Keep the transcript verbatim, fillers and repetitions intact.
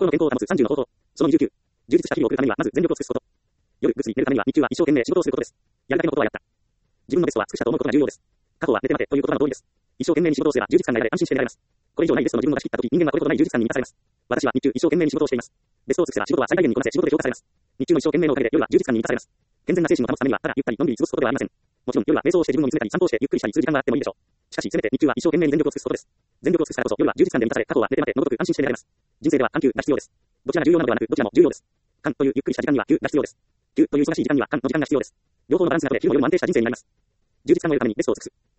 心の健康を保つさんじゅうの方法。そのにじゅうきゅう。充実した日々を送るためには、まず全力を尽くすこと。夜、ぐっすり寝るためには、日中は一生懸命仕事をすることです。やりかけのことはやった。自分のベストは尽くしたと思うことが重要です。過去は寝て待てという言葉の通りです。一生懸命に仕事をすれば充実感が得られ安心して寝られます。これ以上ないベストの自分を出し切ったとき、人間はこれほどない充実感に満たされます。私は日中一生懸命に仕事をしています。ベストを尽くせば仕事は最大限にこなせ仕事で評価されます。日中の一生懸命のおかげで夜は充実感に満たされます。健全な精神を保つためには、ただゆったりのんびり過ごすことではありません。もちろん夜は瞑想をして自分を見つめたり散歩をしてゆっくりしたりする時間があってもいいでしょう。しかしせめて日中は一生懸命に全力を尽くすことです。全力を尽くすからこそ夜は充実感で満たされ、過去は寝て待てのごとく安心して寝られます。人生では緩急が必要です。どちらが重要なのではなく、どちらも重要です。間というゆっくりした時間には急が必要です。急という忙しい時間には間の時間が必要です。両方のバランスが取れ、昼も夜も安定した人生になります。充実感の得るためにベストを尽くす。